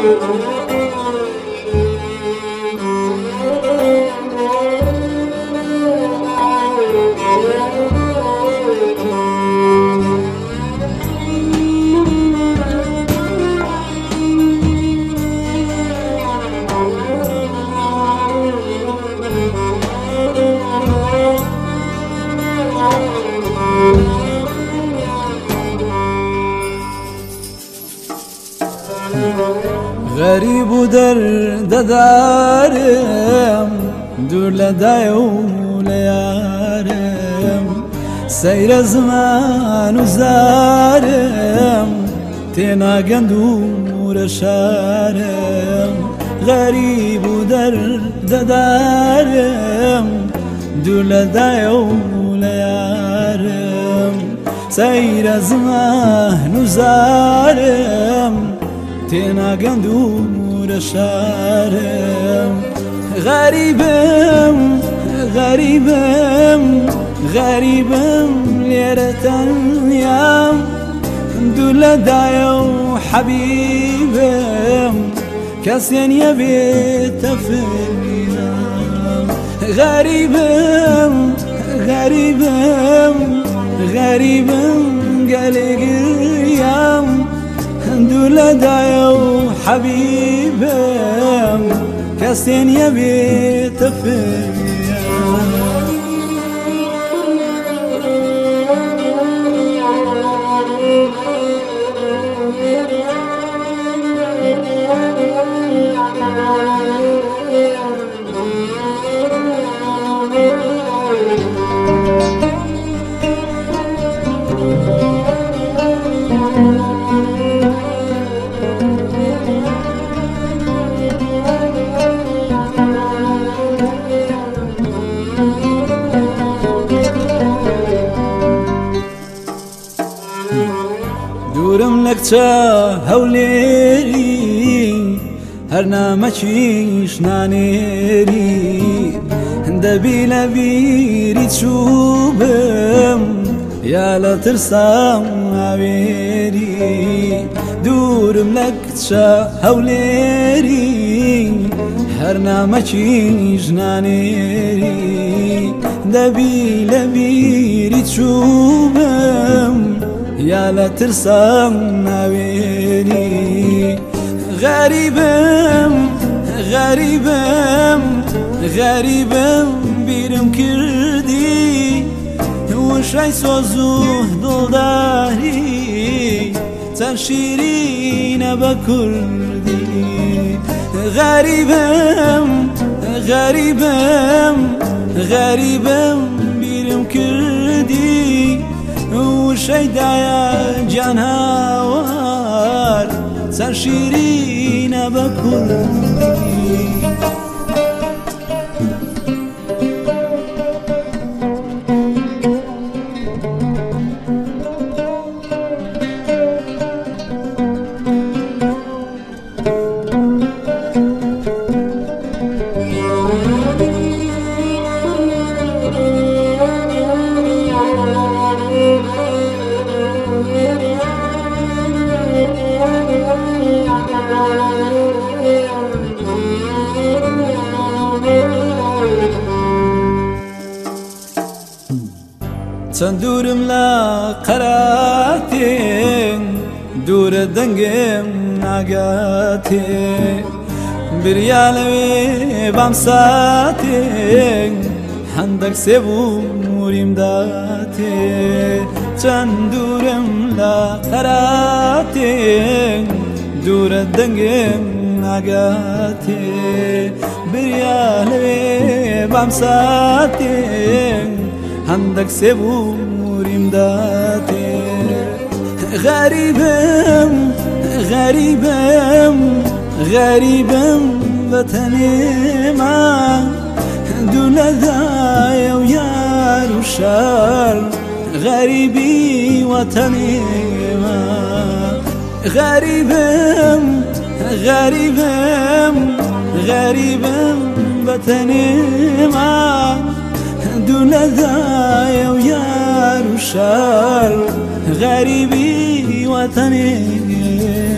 غريب ودرد دارم دور لدای وليارم سير زمان وزارم تينا قندور شارم غريب ودرد دارم دور لدای وليارم سير زمان وزارم تينا قندور شارم غريبم غريبم غريبم ليرتنيام دول دايو حبيبم كاسين يبيت فينام غريبم غريبم غريبم قالي قيام دول دايو حبيبم كاسين يبيت فيام دورم لك هوليري هرنا ماشيش نانيري دبي لبيري تشوبم يا لا ترسم عبيري دورم لك هوليري هرنا ماشيش نانيري دبي لبيري تشوبم يا لا ترسم ناويني غريبم غريبم غريبم بيرم كردي وش عيسوزوه دولداري تنشيرين بكردي غريبم غريبم غريبم بيرم كردي وشيدا يا جان هوار سر شيرين بكردي تندورم لا قراتين دور دنگم ناقاتين بريالوي بامساتين حندك سيبو موريم داتين تندورم لا قراتين دور دنگم ناقاتين بريالوي بامساتين عندك سبور امداتي غريبم غريبم غريبم وطني ما دول دايا ويار وشار غريبي وطني ما غريبم غريبم غريبم وطني ما دول دايا ويار وشار غريبي وطني